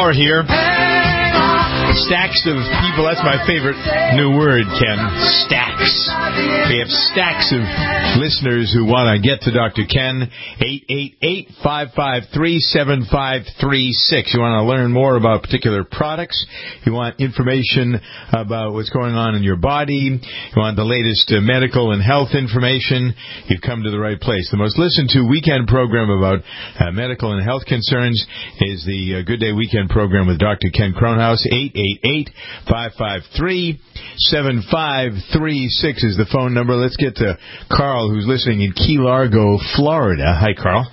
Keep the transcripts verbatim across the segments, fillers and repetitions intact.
more here. Stacks of people. That's my favorite new word, Ken. Stacks. We have stacks of listeners who want to get to Doctor Ken. eight eight eight, five five three, seven five three six. You want to learn more about particular products. You want information about what's going on in your body. You want the latest uh, medical and health information. You've come to the right place. The most listened to weekend program about uh, medical and health concerns is the uh, Good Day Weekend program with Doctor Ken Kronhaus. eight eight eight, five five three, seven five three six is the phone number. Let's get to Carl, who's listening in Key Largo, Florida. Hi, Carl.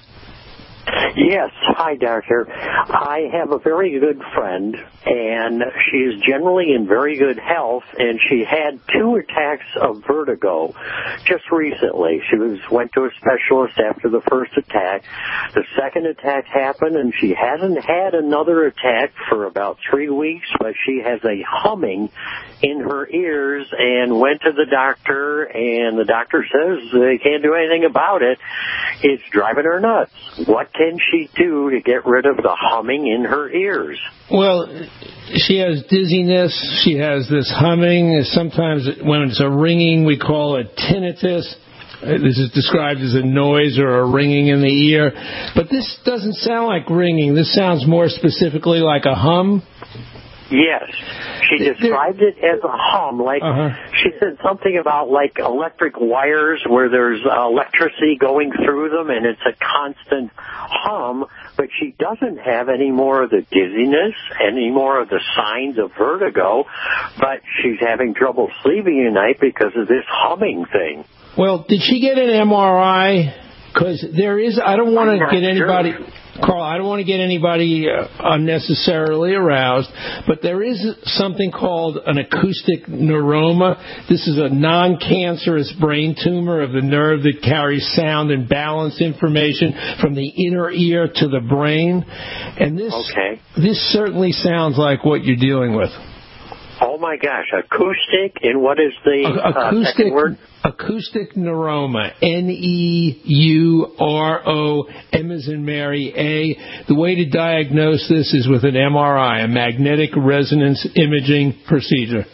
Yes. Hi, Doctor. I have a very good friend, and she is generally in very good health, and she had two attacks of vertigo just recently. She was went to a specialist after the first attack. The second attack happened, and she hasn't had another attack for about three weeks, but she has a humming in her ears and went to the doctor, and the doctor says they can't do anything about it. It's driving her nuts. What can she do to get rid of the humming in her ears? Well, she has dizziness. She has this humming. Sometimes when it's a ringing, we call it tinnitus. This is described as a noise or a ringing in the ear. But this doesn't sound like ringing. This sounds more specifically like a hum. Yes. She described it as a hum. Like uh-huh. She said something about like electric wires where there's electricity going through them and it's a constant hum, but she doesn't have any more of the dizziness, any more of the signs of vertigo, but she's having trouble sleeping at night because of this humming thing. Well, did she get an M R I? Because there is, I don't want to get anybody... Sure. Carl, I don't want to get anybody uh, unnecessarily aroused, but there is something called an acoustic neuroma. This is a non-cancerous brain tumor of the nerve that carries sound and balance information from the inner ear to the brain. And this, okay. this certainly sounds like what you're dealing with. Oh, my gosh. Acoustic, and what is the uh, acoustic, second word? Acoustic neuroma, N E U R O, M as in Mary, A. The way to diagnose this is with an M R I, a magnetic resonance imaging procedure.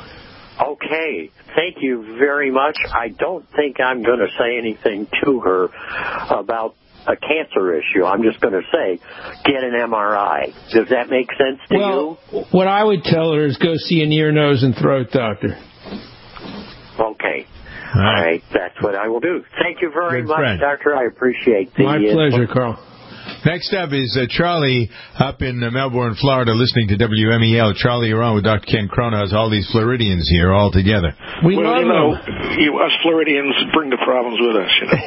Okay. Thank you very much. I don't think I'm going to say anything to her about a cancer issue. I'm just going to say, get an M R I. Does that make sense to well, you? Well, what I would tell her is go see an ear, nose, and throat doctor. Okay. All right. All right. That's what I will do. Thank you very Good much, friend. Doctor. I appreciate the... My pleasure, Carl. Next up is uh, Charlie up in uh, Melbourne, Florida, listening to W M E L. Charlie, you're on with Doctor Ken Kronhaus. All these Floridians here all together. We well, love you know, them. You, us Floridians bring the problems with us, you know.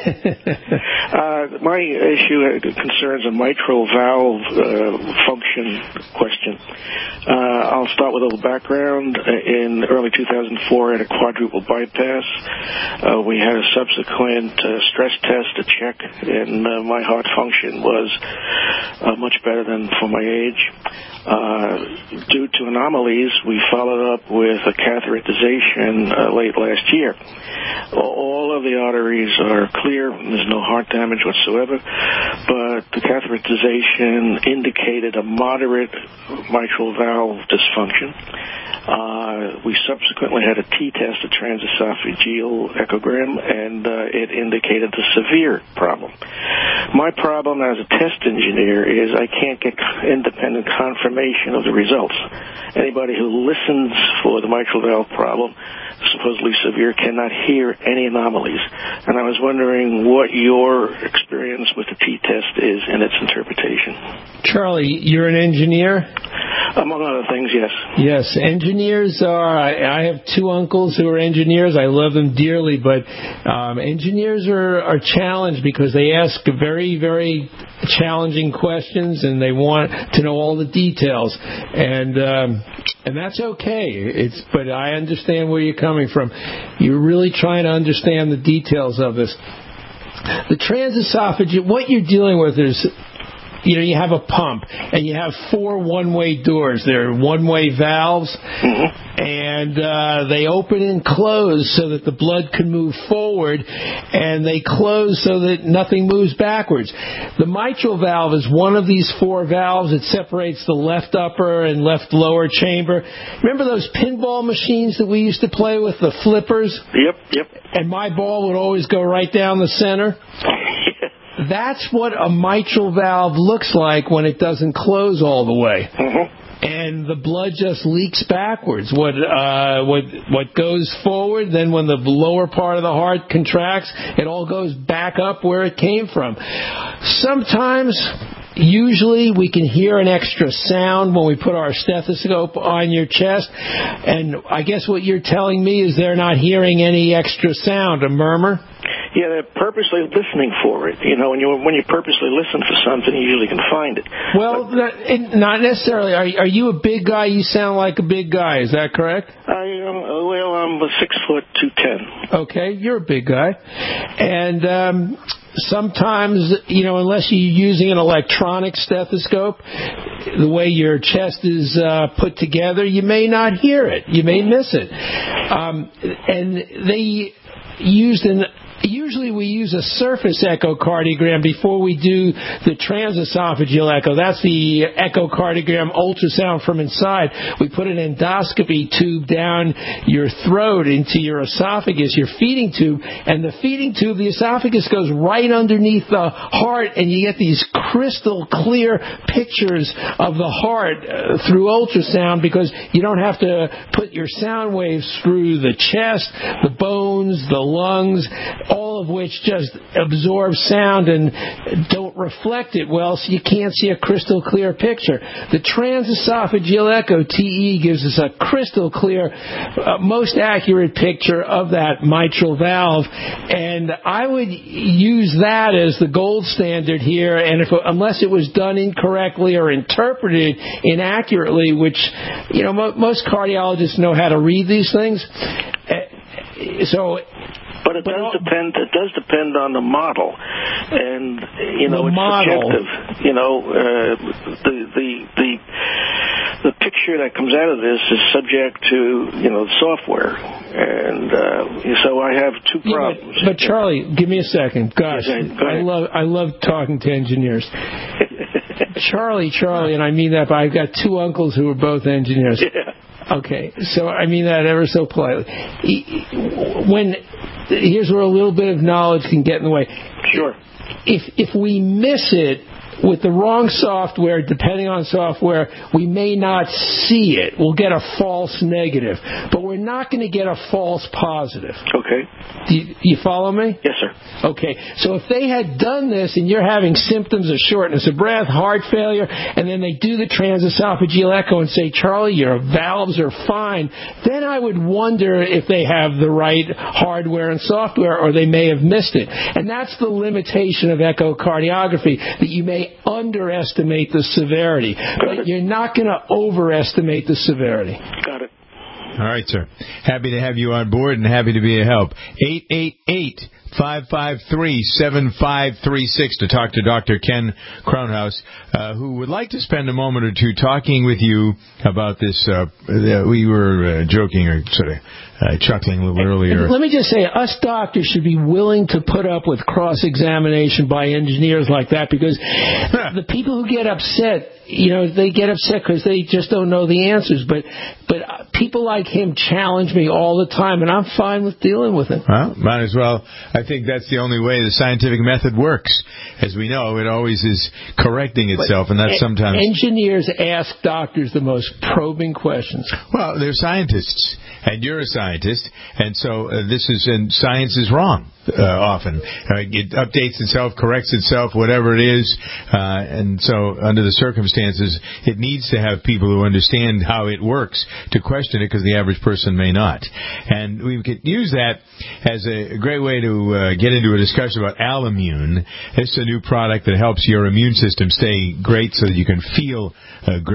uh, my issue concerns a mitral valve uh, function question. Uh, I'll start with a little background. In early two thousand four, I had a quadruple bypass. Uh, we had a subsequent uh, stress test to check, and uh, my heart function was uh, much better than for my age. Uh, due to anomalies, we followed up with a catheterization uh, late last year. All of the arteries are clear. There's no heart damage whatsoever, but the catheterization indicated a moderate mitral valve dysfunction. Uh, we subsequently had a T-test, a transesophageal echogram, and uh, it indicated a severe problem. My problem as a test engineer is I can't get independent confirmation of the results. Anybody who listens for the mitral valve problem, supposedly severe, cannot hear any anomalies. And I was wondering what your experience with the T-test is in its interpretation. Charlie, you're an engineer? Among other things, yes. Yes, engineers are, I, I have two uncles who are engineers. I love them dearly, but um, engineers are, are challenged because they ask very, very challenging questions and they want to know all the details. And um, and that's okay. It's but I understand where you're coming from. You're really trying to understand the details of this. The transesophageal, what you're dealing with is you know, you have a pump, and you have four one-way doors. They're one-way valves, mm-hmm. and uh, they open and close so that the blood can move forward, and they close so that nothing moves backwards. The mitral valve is one of these four valves. It separates the left upper and left lower chamber. Remember those pinball machines that we used to play with, the flippers? Yep, yep. And my ball would always go right down the center? That's what a mitral valve looks like when it doesn't close all the way. Mm-hmm. And the blood just leaks backwards. What uh, what what goes forward, then when the lower part of the heart contracts, it all goes back up where it came from. Sometimes, usually, we can hear an extra sound when we put our stethoscope on your chest. And I guess what you're telling me is they're not hearing any extra sound, a murmur? Yeah, they're purposely listening for it. You know, when you when you purposely listen for something, you usually can find it. Well, not, it, not necessarily. Are, are you a big guy? You sound like a big guy. Is that correct? I um, well, I'm a six foot two ten. Okay, you're a big guy, and um, sometimes, you know, unless you're using an electronic stethoscope, the way your chest is uh, put together, you may not hear it. You may miss it, um, and they used an. Usually we use a surface echocardiogram before we do the transesophageal echo. That's the echocardiogram ultrasound from inside. We put an endoscopy tube down your throat into your esophagus, your feeding tube, and the feeding tube, the esophagus goes right underneath the heart, and you get these crystal clear pictures of the heart uh, through ultrasound because you don't have to put your sound waves through the chest, the bones, the lungs, all of which just absorb sound and don't reflect it well, so you can't see a crystal clear picture. The transesophageal echo, T E, gives us a crystal clear, uh, most accurate picture of that mitral valve, and I would use that as the gold standard here, and if unless it was done incorrectly or interpreted inaccurately, which, you know, mo- most cardiologists know how to read these things, uh, so... But it does depend. It does depend on the model, and you know it's model. subjective. You know, uh, the the the the picture that comes out of this is subject to you know software, and uh, so I have two problems. Yeah, but, but Charlie, give me a second. Gosh, yeah, go ahead. I love I love talking to engineers. Charlie, Charlie, and I mean that, but I've got two uncles who are both engineers. Yeah. Okay, so I mean that ever so politely. When here's where a little bit of knowledge can get in the way. Sure. If if we miss it with the wrong software, depending on software, we may not see it. We'll get a false negative, but we're not going to get a false positive. Okay. Do you, you follow me? Yes, sir. Okay. So if they had done this and you're having symptoms of shortness of breath, heart failure, and then they do the transesophageal echo and say, Charlie, your valves are fine, then I would wonder if they have the right hardware and software, or they may have missed it. And that's the limitation of echocardiography, that you may underestimate the severity, but you're not going to overestimate the severity. Got it. All right, sir. Happy to have you on board and happy to be a help. eight eight eight, five five three, seven five three six to talk to Doctor Ken Kronhaus, uh, who would like to spend a moment or two talking with you about this. Uh, we were uh, joking or sort of uh, chuckling a little earlier. Let me just say, us doctors should be willing to put up with cross-examination by engineers like that, because the people who get upset, you know, they get upset because they just don't know the answers. But but people like him challenge me all the time, and I'm fine with dealing with it. Well, might as well. I think that's the only way the scientific method works. As we know, it always is correcting itself, but and that's sometimes... Engineers ask doctors the most probing questions. Well, they're scientists, and you're a scientist, and so uh, this is, and science is wrong. Uh, often. Uh, it updates itself, corrects itself, whatever it is. Uh, and so under the circumstances, it needs to have people who understand how it works to question it, because the average person may not. And we could use that as a great way to uh, get into a discussion about Alimune. It's a new product that helps your immune system stay great so that you can feel uh, great.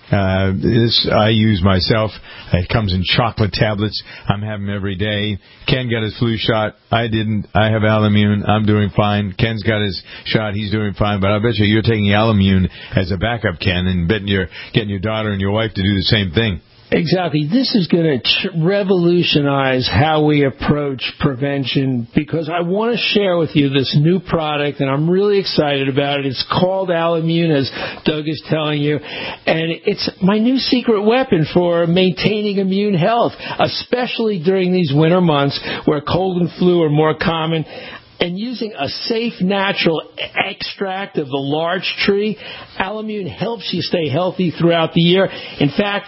Uh, this I use myself. It comes in chocolate tablets. I'm having them every day. Ken got his flu shot. I didn't. I have Alimune. I'm doing fine. Ken's got his shot. He's doing fine. But I bet you you're taking Alimune as a backup, Ken, and betting you're getting your daughter and your wife to do the same thing. Exactly. This is going to ch- revolutionize how we approach prevention, because I want to share with you this new product, and I'm really excited about it. It's called Alimune, as Doug is telling you, and it's my new secret weapon for maintaining immune health, especially during these winter months where cold and flu are more common. And using a safe, natural extract of the large tree, Alimune helps you stay healthy throughout the year. In fact,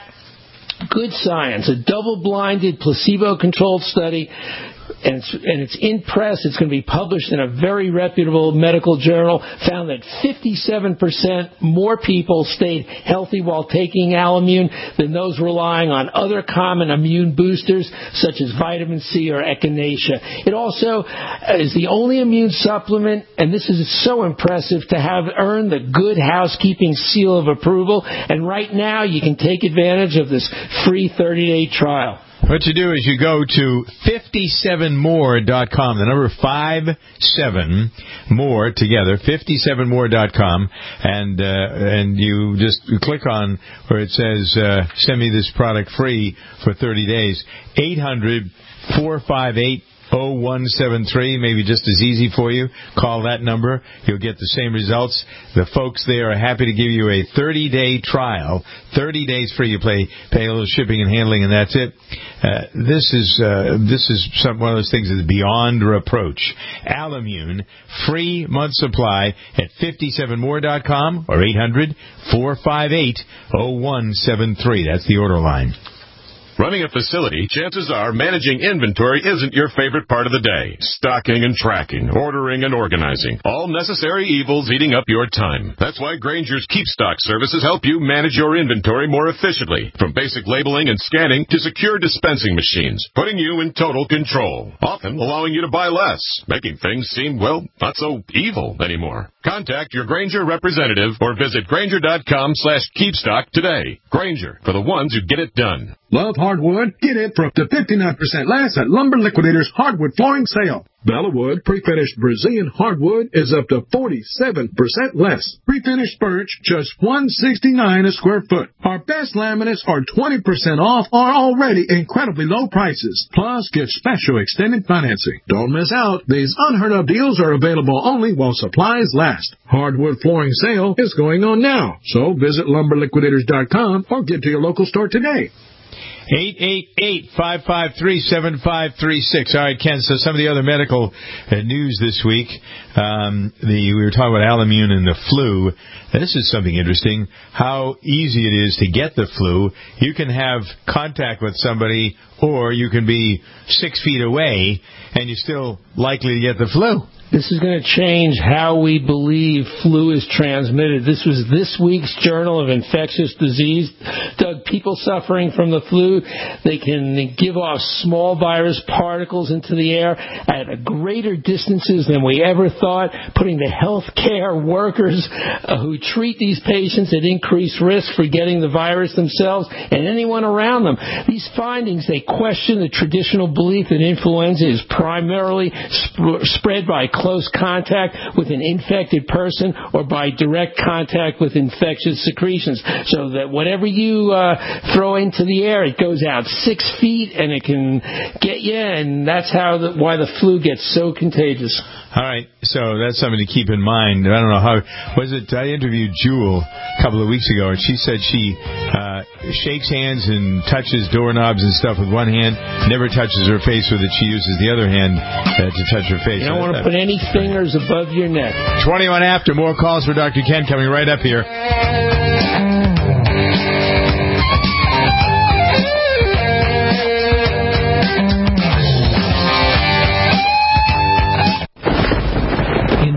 good science, a double-blinded, placebo-controlled study, and it's, and it's in press. It's going to be published in a very reputable medical journal, found that fifty-seven percent more people stayed healthy while taking Alimune than those relying on other common immune boosters, such as vitamin C or echinacea. It also is the only immune supplement, and this is so impressive, to have earned the Good Housekeeping seal of approval. And right now, you can take advantage of this free thirty-day trial. What you do is you go to fifty-seven more dot com, the number five seven more together, fifty-seven more dot com, and uh, and you just click on where it says uh, send me this product free for thirty days. eight hundred, four five eight, oh one seven three, maybe just as easy for you. Call that number. You'll get the same results. The folks there are happy to give you a thirty-day trial, thirty days free. You pay, pay a little shipping and handling, and that's it. Uh, this is uh, this is some, one of those things that's beyond reproach. Alimune, free month supply at fifty-seven more dot com or eight hundred, four five eight, oh one seven three. That's the order line. Running a facility, chances are managing inventory isn't your favorite part of the day. Stocking and tracking, ordering and organizing, all necessary evils eating up your time. That's why Grainger's KeepStock services help you manage your inventory more efficiently. From basic labeling and scanning to secure dispensing machines, putting you in total control. Often allowing you to buy less, making things seem, well, not so evil anymore. Contact your Grainger representative or visit Grainger.com slash KeepStock today. Grainger, for the ones who get it done. Love hardwood? Get it for up to fifty-nine percent less at Lumber Liquidators Hardwood Flooring Sale. Bellawood pre-finished Brazilian hardwood is up to forty-seven percent less. Pre-finished birch, just one hundred sixty-nine dollars a square foot. Our best laminates are twenty percent off or already incredibly low prices. Plus, get special extended financing. Don't miss out. These unheard-of deals are available only while supplies last. Hardwood Flooring Sale is going on now. So visit lumber liquidators dot com or get to your local store today. eight eight eight, five five three, seven five three six. All right, Ken, so some of the other medical uh, news this week. Um, the we were talking about Alimune and the flu. This is something interesting, how easy it is to get the flu. You can have contact with somebody, or you can be six feet away, and you're still likely to get the flu. This is going to change how we believe flu is transmitted. This was this week's Journal of Infectious Disease. Doug, people suffering from the flu, they can give off small virus particles into the air at greater distances than we ever thought, putting the healthcare workers uh, who treat these patients at increased risk for getting the virus themselves and anyone around them. These findings, they question the traditional belief that influenza is primarily sp- spread by close contact with an infected person or by direct contact with infectious secretions, so that whatever you uh, throw into the air, it goes out six feet and it can get you, and that's how the, why the flu gets so contagious. All right, so that's something to keep in mind. I don't know how, was it, I interviewed Jewel a couple of weeks ago, and she said she uh, shakes hands and touches doorknobs and stuff with one hand, never touches her face with it. She uses the other hand uh, to touch her face. You don't want to put any fingers above your neck. twenty-one after, more calls for Doctor Ken coming right up here. In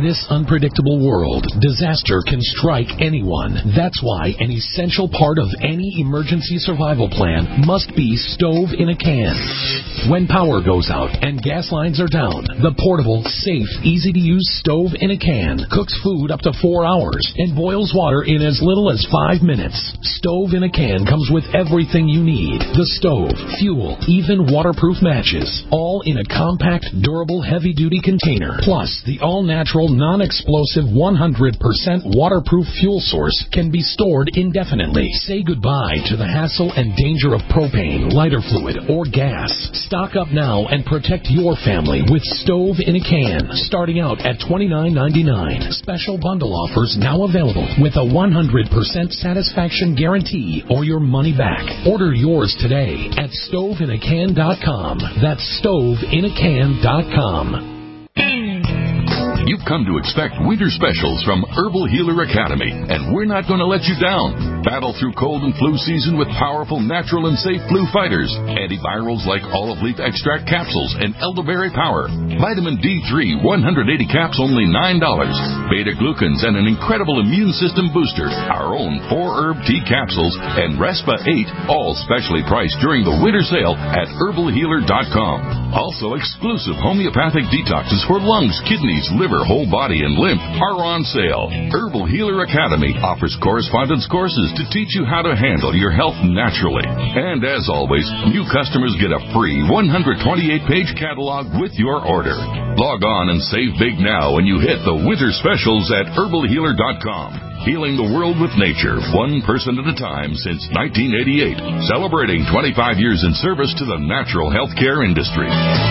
In this unpredictable world, disaster can strike anyone. That's why an essential part of any emergency survival plan must be stove in a can. When power goes out and gas lines are down, the portable, safe, easy-to-use stove in a can cooks food up to four hours and boils water in as little as five minutes. Stove in a can comes with everything you need. The stove, fuel, even waterproof matches, all in a compact, durable, heavy-duty container. Plus, the all-natural, non-explosive, one hundred percent waterproof fuel source can be stored indefinitely. Say goodbye to the hassle and danger of propane, lighter fluid, or gas. Stock up now and protect your family with stove in a can, starting out at twenty-nine ninety-nine. Special bundle offers now available with a one hundred percent satisfaction guarantee or your money back. Order yours today at stove in a can dot com. That's stove in a can dot com. You've come to expect winter specials from Herbal Healer Academy, and we're not going to let you down. Battle through cold and flu season with powerful, natural, and safe flu fighters. Antivirals like olive leaf extract capsules and elderberry power. Vitamin D three, one hundred eighty caps, only nine dollars. Beta-glucans and an incredible immune system booster. Our own four-herb tea capsules and Respa eight, all specially priced during the winter sale at herbal healer dot com. Also, exclusive homeopathic detoxes for lungs, kidneys, liver, whole body, and lymph are on sale. Herbal Healer Academy offers correspondence courses to teach you how to handle your health naturally. And as always, new customers get a free one hundred twenty-eight page catalog with your order. Log on and save big now when you hit the winter specials at herbal healer dot com. Healing the world with nature, one person at a time since nineteen eighty-eight. Celebrating twenty-five years in service to the natural healthcare industry.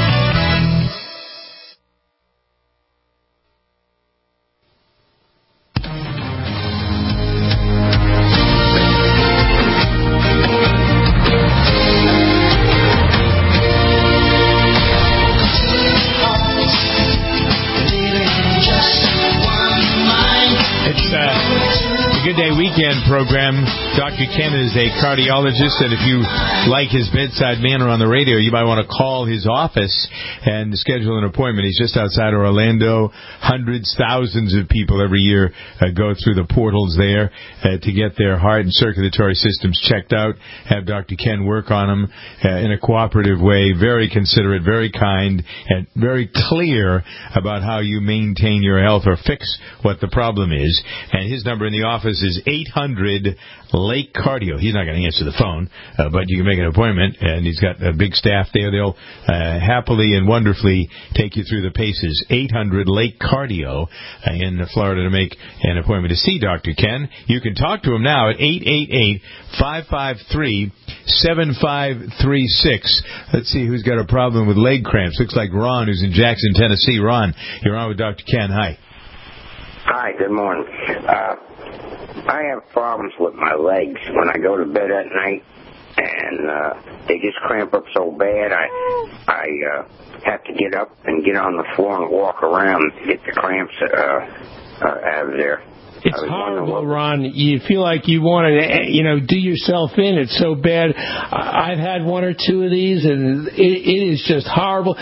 Weekend program. Doctor Ken is a cardiologist, and if you like his bedside manner on the radio, you might want to call his office and schedule an appointment. He's just outside of Orlando. Hundreds, thousands of people every year uh, go through the portals there uh, to get their heart and circulatory systems checked out, have Doctor Ken work on them uh, in a cooperative way, very considerate, very kind, and very clear about how you maintain your health or fix what the problem is. And his number in the office is eight hundred Lake Cardio. He's not going to answer the phone, uh, but you can make an appointment, and he's got a big staff there. They'll uh, happily and wonderfully take you through the paces. eight hundred Lake Cardio uh, in Florida to make an appointment to see Doctor Ken. You can talk to him now at eight eight eight, five five three, seven five three six. Let's see who's got a problem with leg cramps. Looks like Ron, who's in Jackson, Tennessee. Ron, you're on with Doctor Ken. Hi. Hi, good morning. Uh, I have problems with my legs when I go to bed at night, and uh, they just cramp up so bad I I uh, have to get up and get on the floor and walk around to get the cramps uh, uh, out of there. It's horrible, Ron. You feel like you want to, you know, do yourself in. It's so bad. I've had one or two of these, and it, it is just horrible.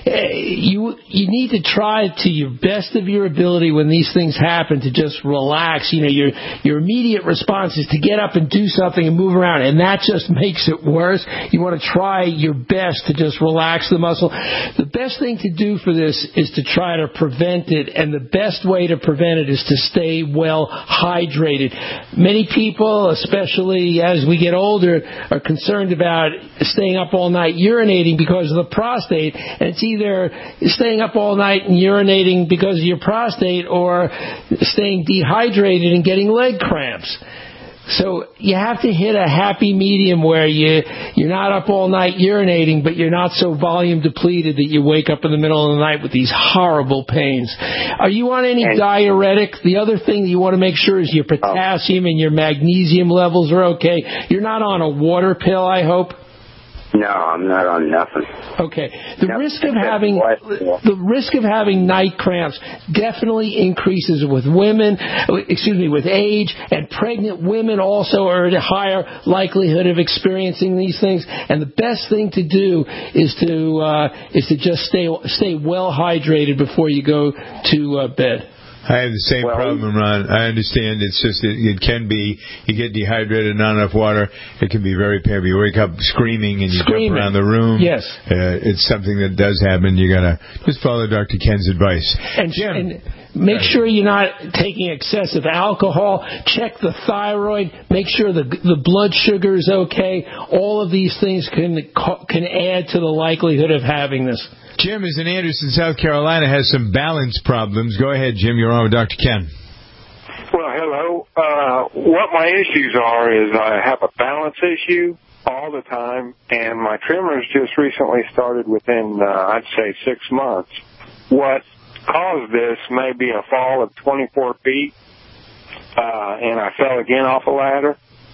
You you need to try to your best of your ability when these things happen to just relax. You know, your your immediate response is to get up and do something and move around, and that just makes it worse. You want to try your best to just relax the muscle. The best thing to do for this is to try to prevent it, and the best way to prevent it is to stay well hydrated. Many people, especially as we get older, are concerned about staying up all night urinating because of the prostate, and it's either staying up all night and urinating because of your prostate or staying dehydrated and getting leg cramps. So you have to hit a happy medium where you, you're not up all night urinating, but you're not so volume depleted that you wake up in the middle of the night with these horrible pains. Are you on any diuretic? The other thing that you want to make sure is your potassium and your magnesium levels are okay. You're not on a water pill, I hope? No, I'm not on nothing. Okay. The no, risk of having the risk of having night cramps definitely increases with women, excuse me, with age, and pregnant women also are at a higher likelihood of experiencing these things. And the best thing to do is to uh, is to just stay stay well hydrated before you go to uh, bed. I have the same well, problem, Ron. I understand. It's just it, it can be you get dehydrated, not enough water. It can be very painful. You wake up screaming and you screaming. jump around the room. Yes, uh, it's something that does happen. You gotta just follow Doctor Ken's advice. And, Jim, and make sure you're not taking excessive alcohol. Check the thyroid. Make sure the the blood sugar is okay. All of these things can can add to the likelihood of having this. Jim is in Anderson, South Carolina, has some balance problems. Go ahead, Jim. You're on with Doctor Ken. Well, hello. Uh, what my issues are is I have a balance issue all the time, and my tremors just recently started within, uh, I'd say, six months. What caused this may be a fall of twenty-four feet, uh, and I fell again off a ladder.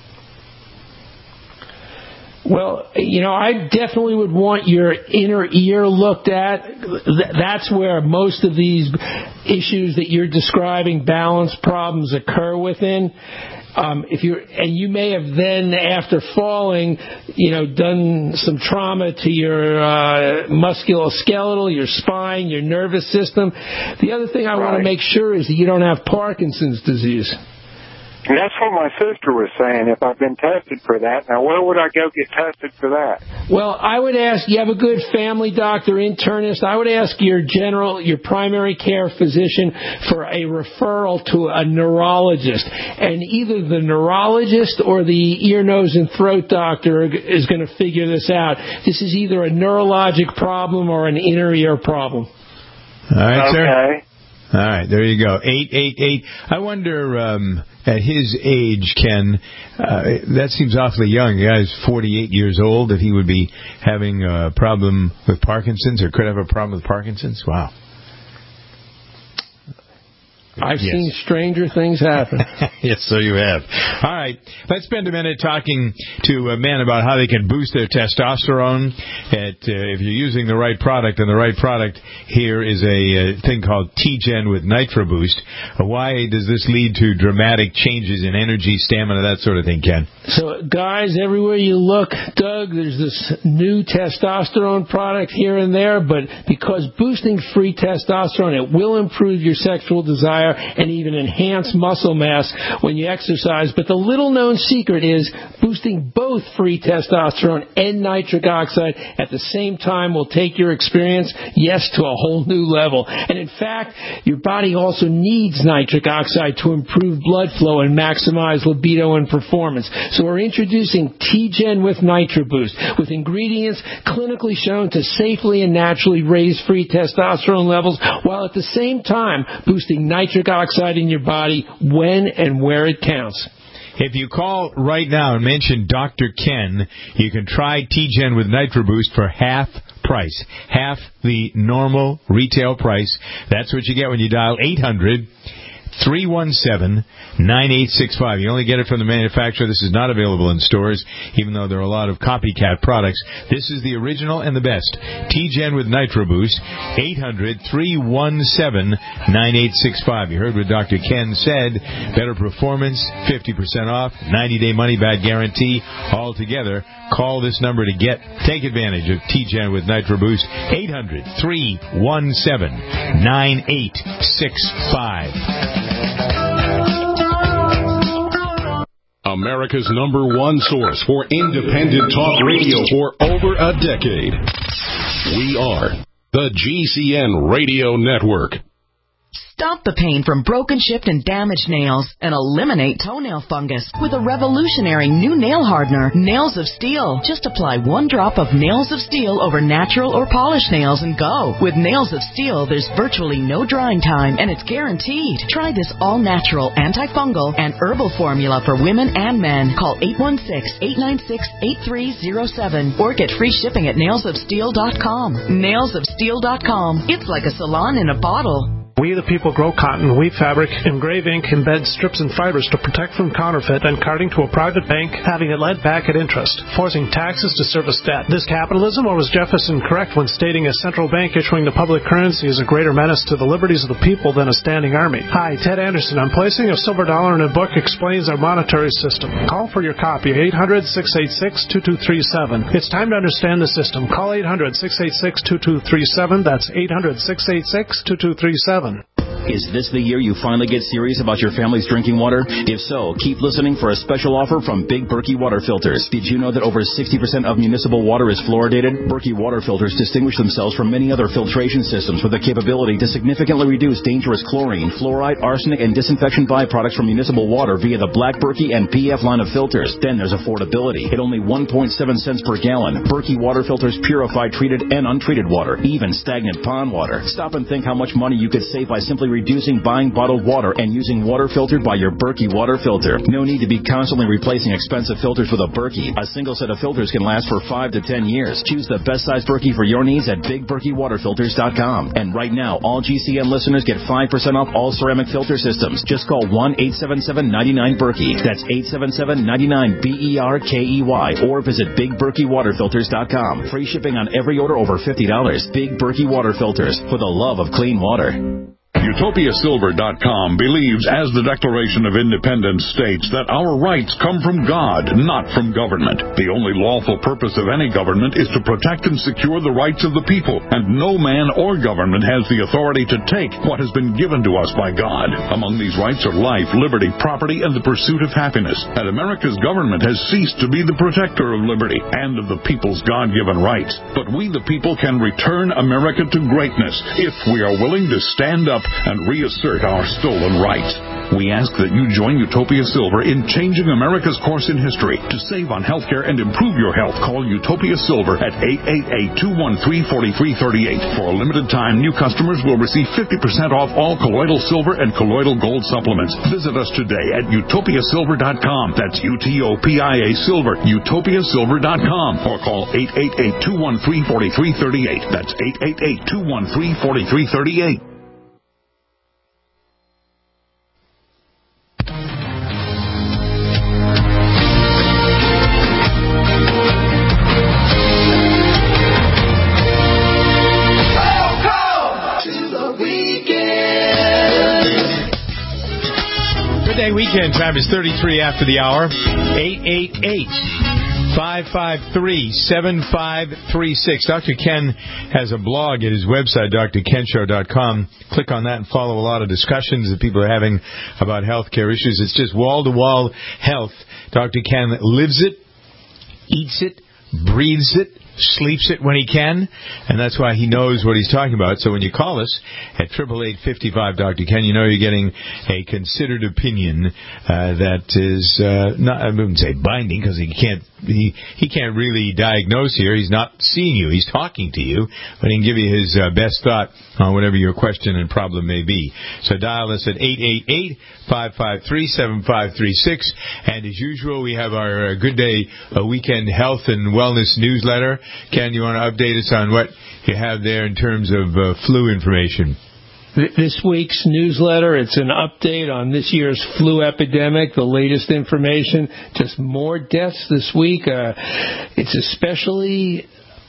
Well, you know, I definitely would want your inner ear looked at. That's where most of these issues that you're describing, balance problems, occur within. Um, if you and you may have then, after falling, you know, done some trauma to your uh, musculoskeletal, your spine, your nervous system. The other thing I right. want to make sure is that you don't have Parkinson's disease. And that's what my sister was saying, if I've been tested for that. Now, where would I go get tested for that? Well, I would ask, you have a good family doctor, internist. I would ask your general, your primary care physician for a referral to a neurologist. And either the neurologist or the ear, nose, and throat doctor is going to figure this out. This is either a neurologic problem or an inner ear problem. All right, sir. Okay. All right, there you go. eight eight eight. I wonder, um, at his age, Ken, uh, that seems awfully young. The guy's forty-eight years old, that he would be having a problem with Parkinson's or could have a problem with Parkinson's? Wow. I've yes. seen stranger things happen. Yes, so you have. All right, let's spend a minute talking to uh, men about how they can boost their testosterone. At, uh, if you're using the right product, and the right product here is a uh, thing called T-Gen with Nitro Boost. Uh, why does this lead to dramatic changes in energy, stamina, that sort of thing, Ken? So, guys, everywhere you look, Doug, there's this new testosterone product here and there, but because boosting free testosterone, it will improve your sexual desire and even enhance muscle mass when you exercise. But the little-known secret is boosting both free testosterone and nitric oxide at the same time will take your experience, yes, to a whole new level. And in fact, your body also needs nitric oxide to improve blood flow and maximize libido and performance. So we're introducing T-Gen with Nitro Boost, with ingredients clinically shown to safely and naturally raise free testosterone levels, while at the same time boosting nitric oxide in your body when and where it counts. If you call right now and mention Doctor Ken, you can try T-Gen with Nitro Boost for half price, half the normal retail price. That's what you get when you dial eight hundred, three one seven, nine eight six five. You only get it from the manufacturer. This is not available in stores, even though there are a lot of copycat products. This is the original and the best. T-Gen with Nitro Boost, eight hundred, three one seven, nine eight six five. You heard what Doctor Ken said. Better performance, fifty percent off, ninety-day money-back guarantee. All together, call this number to get take advantage of T-Gen with Nitro Boost, eight hundred, three one seven, nine eight six five. America's number one source for independent talk radio for over a decade. We are the G C N Radio Network. Stop the pain from broken, chipped, and damaged nails and eliminate toenail fungus with a revolutionary new nail hardener, Nails of Steel. Just apply one drop of Nails of Steel over natural or polished nails and go. With Nails of Steel, there's virtually no drying time, and it's guaranteed. Try this all-natural, antifungal, and herbal formula for women and men. Call eight one six, eight nine six, eight three zero seven or get free shipping at nails of steel dot com. nails of steel dot com. It's like a salon in a bottle. We the people grow cotton, weave fabric, engrave ink, embed strips and fibers to protect from counterfeit and carting to a private bank, having it lent back at interest, forcing taxes to service debt. This capitalism, or was Jefferson correct when stating a central bank issuing the public currency is a greater menace to the liberties of the people than a standing army? Hi, Ted Anderson. I'm placing a silver dollar in a book explains our monetary system. Call for your copy, eight hundred, six eight six, two two three seven. It's time to understand the system. Call eight hundred, six eight six, two two three seven. That's eight hundred, six eight six, two two three seven. Is this the year you finally get serious about your family's drinking water? If so, keep listening for a special offer from Big Berkey Water Filters. Did you know that over sixty percent of municipal water is fluoridated? Berkey Water Filters distinguish themselves from many other filtration systems with the capability to significantly reduce dangerous chlorine, fluoride, arsenic, and disinfection byproducts from municipal water via the Black Berkey and P F line of filters. Then there's affordability. At only one point seven cents per gallon, Berkey Water Filters purify treated and untreated water, even stagnant pond water. Stop and think how much money you could save by simply reducing buying bottled water and using water filtered by your Berkey water filter. No need to be constantly replacing expensive filters with a Berkey. A single set of filters can last for five to ten years. Choose the best size Berkey for your needs at big berkey water filters dot com. And right now, all G C N listeners get five percent off all ceramic filter systems. Just call one eight seven seven, nine nine, Berkey. That's eight seven seven, nine nine, B E R K E Y. Or visit big berkey water filters dot com. Free shipping on every order over fifty dollars. Big Berkey Water Filters, for the love of clean water. Utopia Silver dot com believes, as the Declaration of Independence states, that our rights come from God, not from government. The only lawful purpose of any government is to protect and secure the rights of the people, and no man or government has the authority to take what has been given to us by God. Among these rights are life, liberty, property, and the pursuit of happiness. And America's government has ceased to be the protector of liberty and of the people's God-given rights. But we, the people, can return America to greatness if we are willing to stand up and reassert our stolen rights. We ask that you join Utopia Silver in changing America's course in history. To save on health care and improve your health, call Utopia Silver at eight eight eight, two one three, four three three eight. For a limited time, new customers will receive fifty percent off all colloidal silver and colloidal gold supplements. Visit us today at Utopia Silver dot com. That's U T O P I A Silver, Utopia Silver dot com. Or call eight eight eight, two one three, four three three eight. That's eight eight eight, two one three, four three three eight. Weekend time is thirty-three after the hour. eight eight eight, five five three, seven five three six. Doctor Ken has a blog at his website, D R ken show dot com. Click on that and follow a lot of discussions that people are having about healthcare issues. It's just wall-to-wall health. Doctor Ken lives it, eats it, breathes it, sleeps it when he can, and that's why he knows what he's talking about. So when you call us at eight eight eight, five five, Doctor Ken, you know you're getting a considered opinion uh, that is uh, not, I wouldn't say binding, because he can't he he can't really diagnose here. He's not seeing you. He's talking to you, but he can give you his uh, best thought on whatever your question and problem may be. So dial us at eight eight eight, five five three, seven five three six, and as usual, we have our uh, Good Day uh, Weekend Health and Wellness newsletter. Ken, you want to update us on what you have there in terms of uh, flu information? This week's newsletter, it's an update on this year's flu epidemic, the latest information, just more deaths this week. Uh, it's especially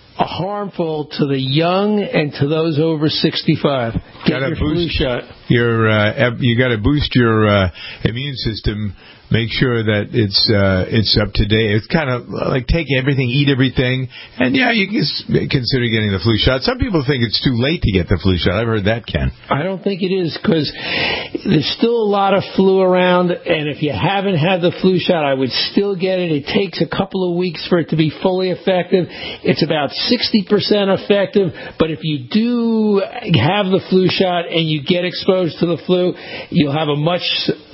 harmful to the young and to those over sixty-five. Get your flu shot. Your, uh, you got to boost your uh, immune system. Make sure that it's uh, it's up to date. It's kind of like take everything, eat everything, and yeah, you can consider getting the flu shot. Some people think it's too late to get the flu shot. I've heard that, Ken. I don't think it is, because there's still a lot of flu around, and if you haven't had the flu shot, I would still get it. It takes a couple of weeks for it to be fully effective. It's about sixty percent effective, but if you do have the flu shot and you get exposed to the flu, you'll have a much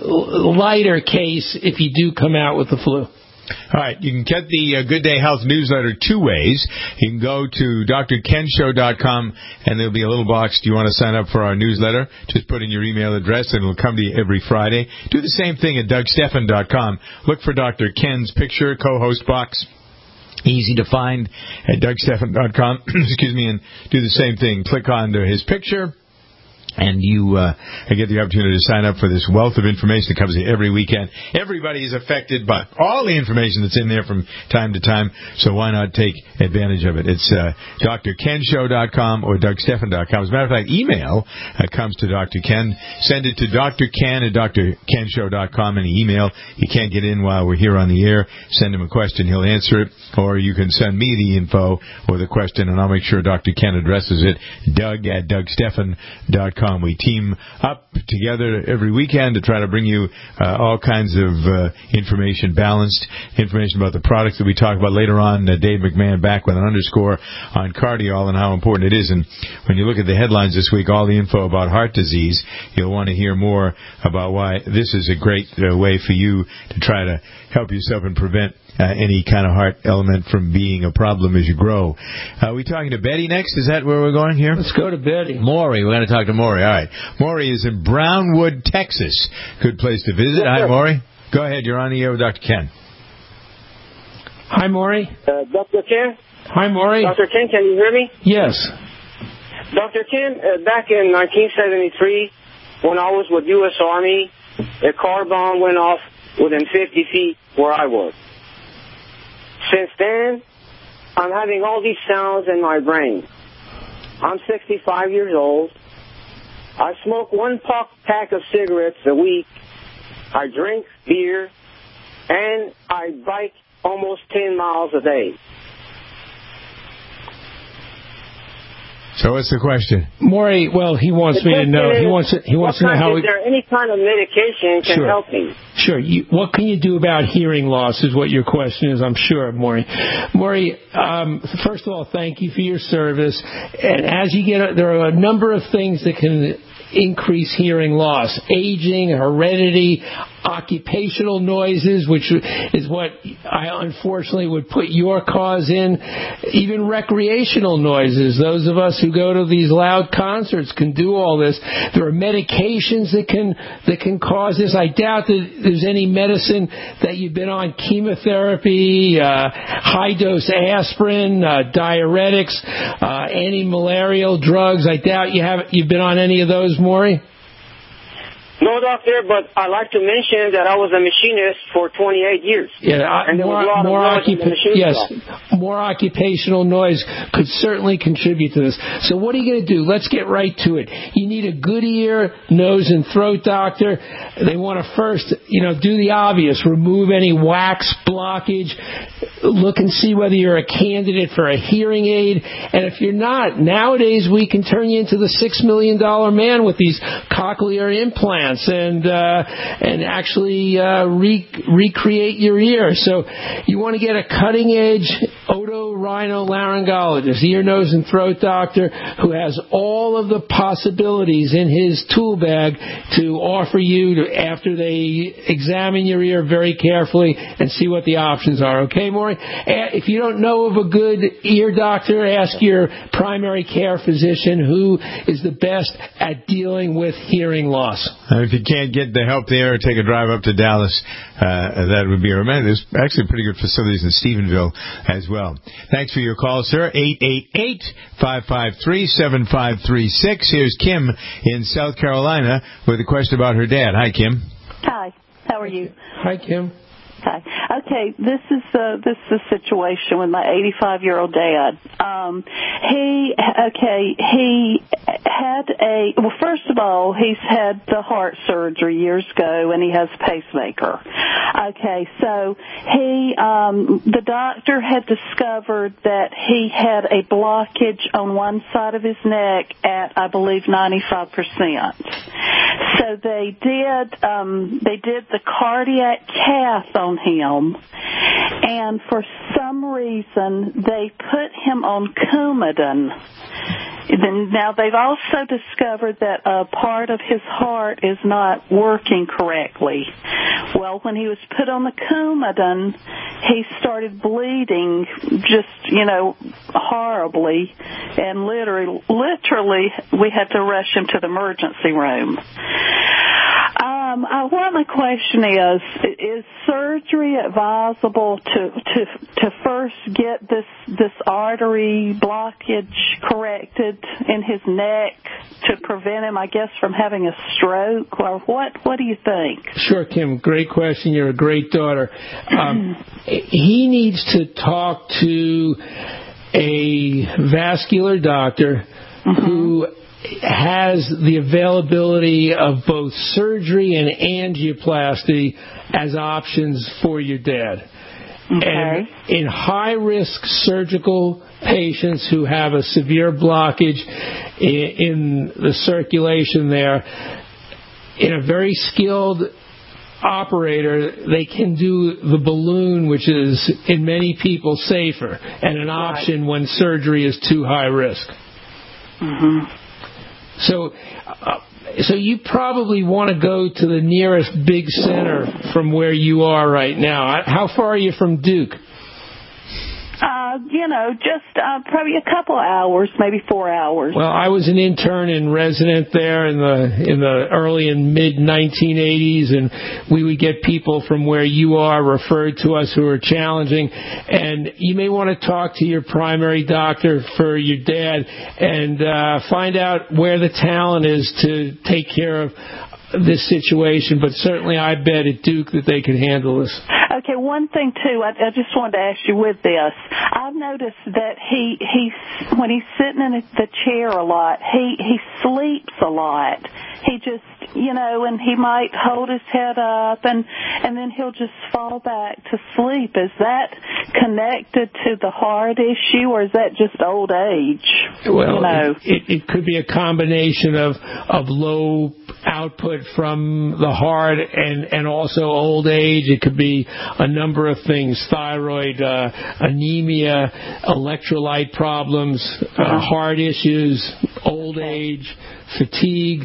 lighter case if you do come out with the flu. All right, you can get the uh, Good Day Health newsletter two ways. You can go to D R ken show dot com, and there'll be a little box. Do you want to sign up for our newsletter? Just put in your email address, and it'll come to you every Friday. Do the same thing at Doug Stephan dot com. Look for Doctor Ken's picture, co-host box. Easy to find at Doug Stephan dot com. Excuse me, and do the same thing. Click on to his picture, and you uh, get the opportunity to sign up for this wealth of information that comes in every weekend. Everybody is affected by all the information that's in there from time to time, so why not take advantage of it? It's uh, D R ken show dot com or Doug Stephan dot com. As a matter of fact, email uh, comes to Doctor Ken. Send it to D R Ken at D R ken show dot com. Any email you can't get in while we're here on the air, send him a question. He'll answer it. Or you can send me the info or the question, and I'll make sure Doctor Ken addresses it. Doug at Doug Stephan dot com. com. We team up together every weekend to try to bring you uh, all kinds of uh, information, balanced information about the products that we talk about later on. Uh, Dave McMahon back with an underscore on Cardiol and how important it is. And when you look at the headlines this week, all the info about heart disease, you'll want to hear more about why this is a great uh, way for you to try to help yourself and prevent uh, any kind of heart element from being a problem as you grow. Uh, are we talking to Betty next? Is that where we're going here? Let's go to Betty. Maury. We're going to talk to Maury. All right. Maury is in Brownwood, Texas. Good place to visit. Hi, Maury. Go ahead. You're on the air with Doctor Ken. Hi, Maury. Uh, Doctor Ken? Hi, Maury. Doctor Ken, can you hear me? Yes. Doctor Ken, uh, back in nineteen seventy-three, when I was with U S Army, a car bomb went off within fifty feet where I was. Since then, I'm having all these sounds in my brain. I'm sixty-five years old. I smoke one pack of cigarettes a week. I drink beer. And I bike almost ten miles a day. So what's the question? Maury, well, he wants the me to know. Is, he wants to, he wants to know how. Is there any kind of medication can sure. help me? Sure. You, what can you do about hearing loss is what your question is, I'm sure, Maury. Maury, um, first of all, thank you for your service. And as you get, there are a number of things that can increase hearing loss: aging, heredity, occupational noises, which is what I unfortunately would put your cause in, even recreational noises. Those of us who go to these loud concerts can do all this. There are medications that can that can cause this. I doubt that there's any medicine that you've been on: chemotherapy, uh, high dose aspirin, uh, diuretics, uh, anti-malarial drugs. I doubt you have you've been on any of those, Maury? No, doctor, but I'd like to mention that I was a machinist for twenty-eight years. Yeah, and there more, was a lot more, of noise in the machine yes, shop. more occupational noise could certainly contribute to this. So what are you going to do? Let's get right to it. You need a good ear, nose, and throat doctor. They want to first, you know, do the obvious: remove any wax blockage. Look and see whether you're a candidate for a hearing aid. And if you're not, nowadays we can turn you into the six million dollar man with these cochlear implants and uh, and actually uh, re- recreate your ear. So you want to get a cutting-edge otorhinolaryngologist, ear, nose, and throat doctor who has all of the possibilities in his tool bag to offer you to, after they examine your ear very carefully and see what the options are. Okay, Maury? If you don't know of a good ear doctor, ask your primary care physician who is the best at dealing with hearing loss. And if you can't get the help there, take a drive up to Dallas. Uh, that would be a reminder. There's actually pretty good facilities in Stephenville as well. Thanks for your call, sir. eight eight eight, five five three, seven five three six. Here's Kim in South Carolina with a question about her dad. Hi, Kim. Hi. How are you? Hi, Kim. Hi. Okay, this is uh, this is a situation with my eighty-five-year-old dad. Um, he okay, he had a well. First of all, he's had the heart surgery years ago, and he has a pacemaker. Okay, so he um, the doctor had discovered that he had a blockage on one side of his neck at, I believe, ninety-five percent. So they did um, they did the cardiac cath on him, and for some reason they put him on Coumadin. Now, they've also discovered that a part of his heart is not working correctly. Well, when he was put on the Coumadin, he started bleeding just, you know, horribly, and literally, literally we had to rush him to the emergency room. Um, I, what my question is, is surgery advisable to, to, to first get this, this artery blockage corrected in his neck to prevent him, I guess, from having a stroke, or what, what do you think? Sure, Kim, great question. You're a great daughter. Um, he needs to talk to a vascular doctor mm-hmm. who has the availability of both surgery and angioplasty as options for your dad. Okay. And in high-risk surgical patients who have a severe blockage in, in the circulation there, in a very skilled operator, they can do the balloon, which is, in many people, safer and an option when surgery is too high risk. Mm-hmm. So, uh, so you probably want to go to the nearest big center from where you are right now. How far are you from Duke? Uh, you know, just uh, probably a couple hours, maybe four hours. Well, I was an intern and resident there in the in the early and mid nineteen eighties, and we would get people from where you are referred to us who are challenging. And you may want to talk to your primary doctor for your dad and uh, find out where the talent is to take care of this situation. But certainly I bet at Duke that they could handle this. Okay, one thing too, I, I just wanted to ask you with this. I've noticed that he he's when he's sitting in the chair a lot, he he sleeps a lot. He just, you know, and he might hold his head up and and then he'll just fall back to sleep. Is that connected to the heart issue, or is that just old age? Well, you know? it, it could be a combination of of low output from the heart and and also old age. It could be a number of things: thyroid, uh, anemia, electrolyte problems, uh, heart issues, old age, fatigue,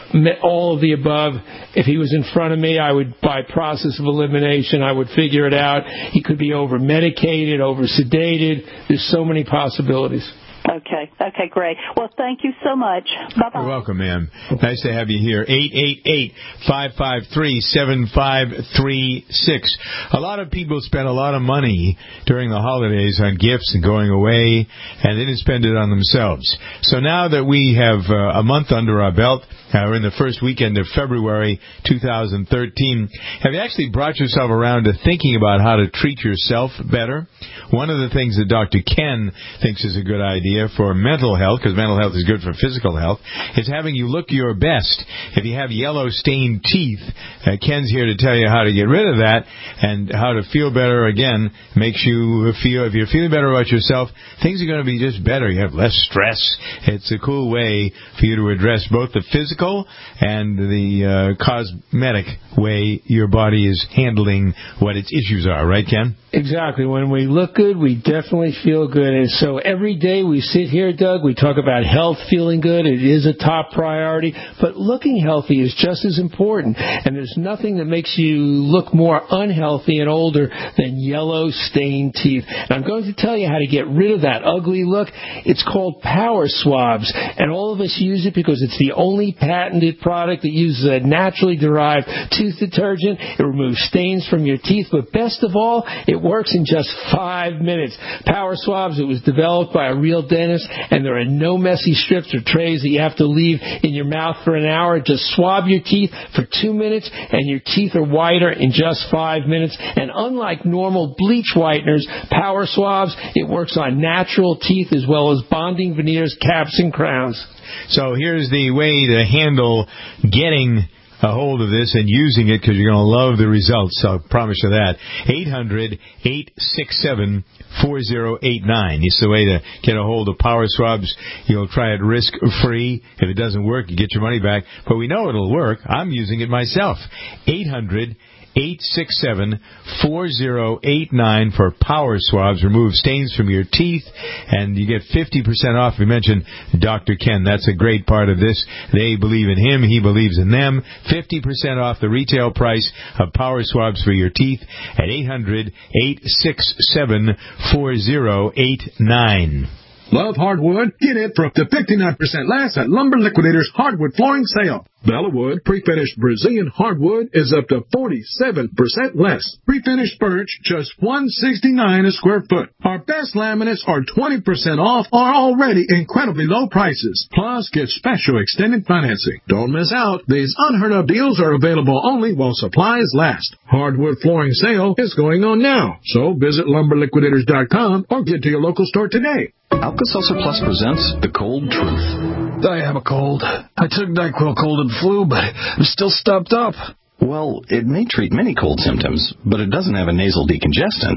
all of the above. If he was in front of me, I would, by process of elimination, I would figure it out. He could be over-medicated, over-sedated. There's so many possibilities. Okay. Okay, great. Well, thank you so much. Bye-bye. You're welcome, ma'am. Nice to have you here. eight eight eight, five five three, seven five three six. A lot of people spend a lot of money during the holidays on gifts and going away, and they didn't spend it on themselves. So now that we have uh, a month under our belt, uh, we're in the first weekend of February two thousand thirteen, have you actually brought yourself around to thinking about how to treat yourself better? One of the things that Doctor Ken thinks is a good idea for mental health, because mental health is good for physical health, is having you look your best. If you have yellow stained teeth, uh, Ken's here to tell you how to get rid of that and how to feel better again. Makes you feel, if you're feeling better about yourself, things are going to be just better. You have less stress. It's a cool way for you to address both the physical and the uh, cosmetic way your body is handling what its issues are. Right, Ken? Exactly. When we look good, we definitely feel good. And so every day we sit here, Doug, we talk about health, feeling good. It is a top priority. But looking healthy is just as important. And there's nothing that makes you look more unhealthy and older than yellow stained teeth. And I'm going to tell you how to get rid of that ugly look. It's called Power Swabs. And all of us use it because it's the only patented product that uses a naturally derived tooth detergent. It removes stains from your teeth. But best of all, it works in just five minutes. Power Swabs, it was developed by a real dentist, and there are no messy strips or trays that you have to leave in your mouth for an hour. Just swab your teeth for two minutes, and your teeth are whiter in just five minutes. And unlike normal bleach whiteners, Power Swabs, it works on natural teeth as well as bonding veneers, caps, and crowns. So here's the way to handle getting a hold of this and using it, because you're going to love the results. I'll promise you that. eight hundred, eight six seven, four zero eight nine. It's the way to get a hold of Power Swabs. You'll try it risk-free. If it doesn't work, you get your money back. But we know it'll work. I'm using it myself. eight hundred, eight six seven, four zero eight nine for Power Swabs. Remove stains from your teeth, and you get fifty percent off. We mentioned Doctor Ken. That's a great part of this. They believe in him. He believes in them. fifty percent off the retail price of Power Swabs for your teeth at eight hundred, eight six seven, four zero eight nine. Love hardwood? Get it for up to fifty-nine percent less at Lumber Liquidators Hardwood Flooring Sale. Bellawood pre-finished Brazilian hardwood is up to forty-seven percent less. Pre-finished birch, just one hundred sixty-nine dollars a square foot. Our best laminates are twenty percent off, are already incredibly low prices. Plus, get special extended financing. Don't miss out. These unheard of deals are available only while supplies last. Hardwood Flooring Sale is going on now. So visit lumber liquidators dot com or get to your local store today. Alka-Seltzer Plus presents The Cold Truth. I have a cold. I took NyQuil cold and flu, but I'm still stuffed up. Well, it may treat many cold symptoms, but it doesn't have a nasal decongestant.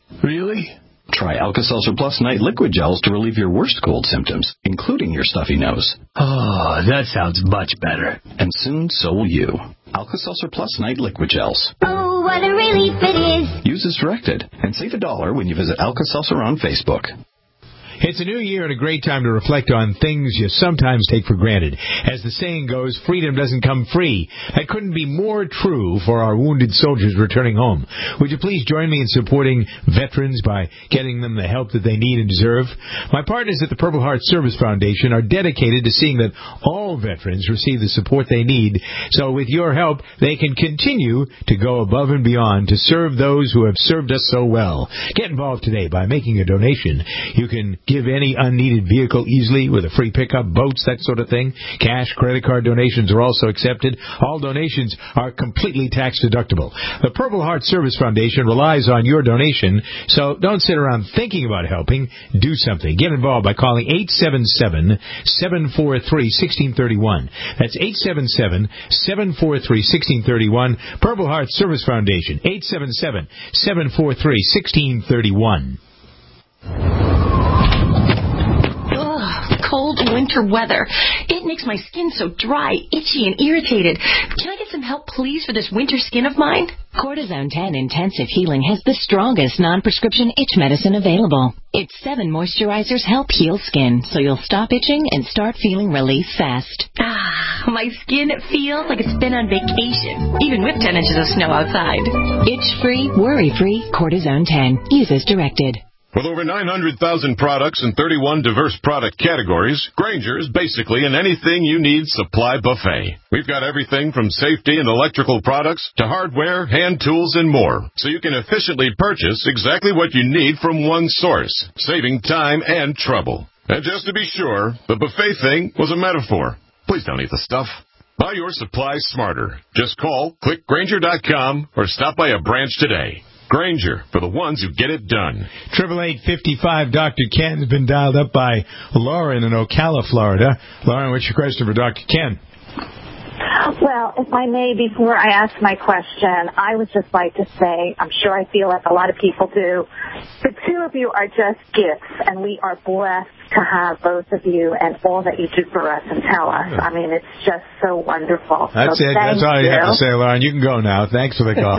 Really? Try Alka-Seltzer Plus Night Liquid Gels to relieve your worst cold symptoms, including your stuffy nose. Oh, that sounds much better. And soon, so will you. Alka-Seltzer Plus Night Liquid Gels. Oh, what a relief it is. Use as directed, and save a dollar when you visit Alka-Seltzer on Facebook. It's a new year and a great time to reflect on things you sometimes take for granted. As the saying goes, freedom doesn't come free. That couldn't be more true for our wounded soldiers returning home. Would you please join me in supporting veterans by getting them the help that they need and deserve? My partners at the Purple Heart Service Foundation are dedicated to seeing that all veterans receive the support they need, so with your help, they can continue to go above and beyond to serve those who have served us so well. Get involved today by making a donation. You can give any unneeded vehicle easily with a free pickup, boats, that sort of thing. Cash, credit card donations are also accepted. All donations are completely tax deductible. The Purple Heart Service Foundation relies on your donation, so don't sit around thinking about helping. Do something. Get involved by calling eight seven seven, seven four three, one six three one. That's eight seven seven, seven four three, one six three one. Purple Heart Service Foundation, eight seven seven, seven four three, one six three one. Cold winter weather. It makes my skin so dry, itchy, and irritated. Can I get some help, please, for this winter skin of mine? Cortisone ten Intensive Healing has the strongest non-prescription itch medicine available. Its seven moisturizers help heal skin, so you'll stop itching and start feeling relief fast. Ah, my skin feels like it's been on vacation, even with ten inches of snow outside. Itch-free, worry-free, Cortisone ten. Use as directed. With over nine hundred thousand products and thirty-one diverse product categories, Grainger's basically an anything you need supply buffet. We've got everything from safety and electrical products to hardware, hand tools, and more, so you can efficiently purchase exactly what you need from one source, saving time and trouble. And just to be sure, the buffet thing was a metaphor. Please don't eat the stuff. Buy your supplies smarter. Just call, click Grainger dot com, or stop by a branch today. Grainger, for the ones who get it done. Triple eight fifty-five Doctor Ken has been dialed up by Lauren in Ocala, Florida. Lauren, what's your question for Doctor Ken? Well, if I may, before I ask my question, I would just like to say, I'm sure I feel like a lot of people do, the two of you are just gifts, and we are blessed to have both of you and all that you do for us and tell us. I mean, it's just so wonderful. That's so it. That's all you. you have to say, Lauren. You can go now. Thanks for the call.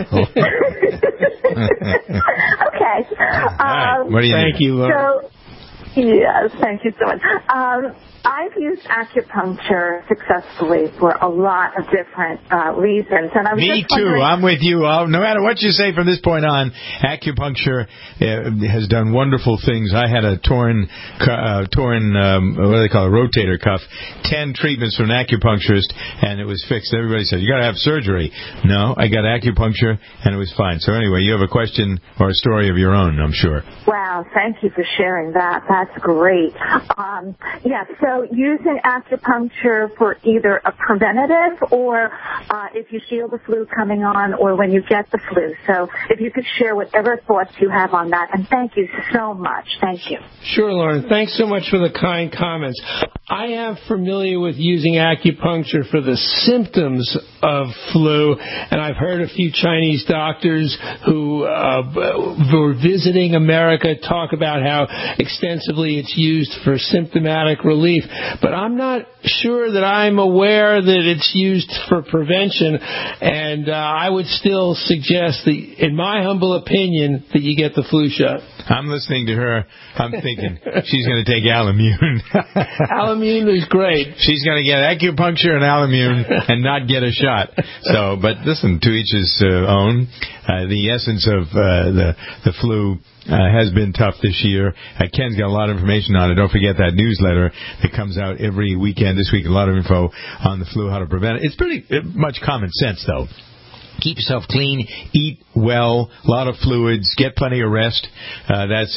Okay. Um, what do you Thank need? you, Lauren. So, yes, thank you so much. Um, I've used acupuncture successfully for a lot of different uh, reasons, and I was Me just too. wondering- I'm with you. I'll, no matter what you say from this point on, acupuncture uh, has done wonderful things. I had a torn, uh, torn, um, what do they call it, rotator cuff. Ten treatments from an acupuncturist, and it was fixed. Everybody said, "You got to have surgery." No, I got acupuncture, and it was fine. So anyway, you have a question or a story of your own, I'm sure. Wow, thank you for sharing that. That's great. Um, yeah, so using acupuncture for either a preventative or uh, if you feel the flu coming on or when you get the flu. So if you could share whatever thoughts you have on that. And thank you so much. Thank you. Sure, Lauren. Thanks so much for the kind comments. I am familiar with using acupuncture for the symptoms of flu, and I've heard a few Chinese doctors who uh, were visiting America talk about how extensively it's used for symptomatic relief. But I'm not sure that I'm aware that it's used for prevention, and uh, I would still suggest that, in my humble opinion, that you get the flu shot. I'm listening to her. I'm thinking she's going to take Alimune. Alimune is great. She's going to get acupuncture and Alimune and not get a shot. So, but listen, to each his uh, own. Uh, the essence of uh, the the flu uh, has been tough this year. Uh, Ken's got a lot of information on it. Don't forget that newsletter that comes out every weekend. This week, a lot of info on the flu, how to prevent it. It's pretty uh, much common sense, though. Keep yourself clean, eat well, a lot of fluids, get plenty of rest. Uh, that's it.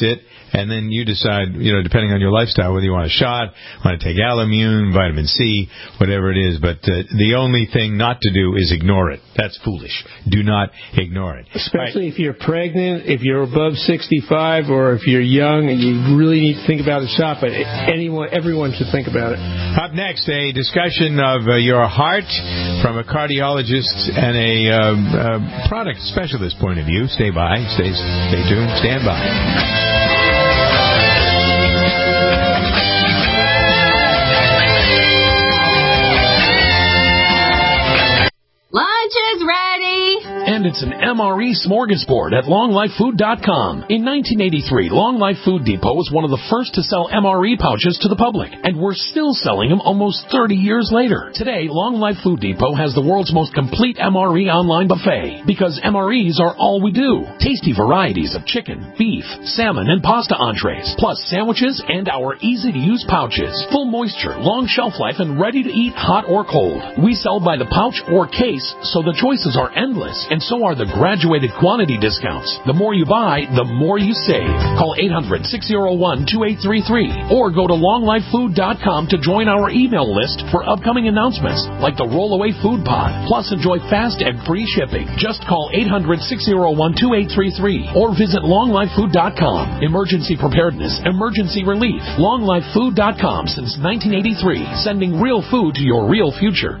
and then you decide, you know, depending on your lifestyle, whether you want a shot, want to take Alimune, vitamin C, whatever it is. But uh, the only thing not to do is ignore it. That's foolish. Do not ignore it. Especially right. if you're pregnant, if you're above sixty-five, or if you're young and you really need to think about a shot. But anyone, everyone should think about it. Up next, a discussion of uh, your heart from a cardiologist and a uh, uh, product specialist point of view. Stay by. Stay, stay tuned. Stand by. Lunch is ready. And it's an M R E smorgasbord at long life food dot com. In nineteen eighty-three, Long Life Food Depot was one of the first to sell M R E pouches to the public, and we're still selling them almost thirty years later. Today, Long Life Food Depot has the world's most complete M R E online buffet, because M R Es are all we do. Tasty varieties of chicken, beef, salmon, and pasta entrees, plus sandwiches and our easy-to-use pouches. Full moisture, long shelf life, and ready to eat hot or cold. We sell by the pouch or case, so the choices are endless, and so are the graduated quantity discounts. The more you buy, the more you save. Call eight hundred, six oh one, two eight three three or go to long life food dot com to join our email list for upcoming announcements like the Rollaway Food Pod. Plus, enjoy fast and free shipping. Just call eight hundred, six oh one, two eight three three or visit long life food dot com. Emergency preparedness, emergency relief. long life food dot com since nineteen eighty-three, sending real food to your real future.